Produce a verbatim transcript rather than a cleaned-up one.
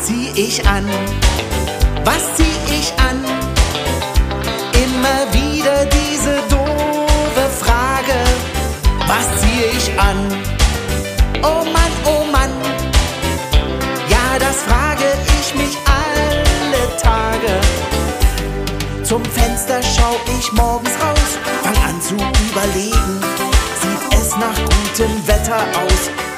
zieh ich an? Was zieh ich an? Immer wieder diese doofe Frage. Was zieh ich an? Oh Mann, oh Mann. Ja, das frage ich mich alle Tage. Zum Fenster schau ich morgens raus, fang an zu überlegen. Sieht es nach gutem Wetter aus?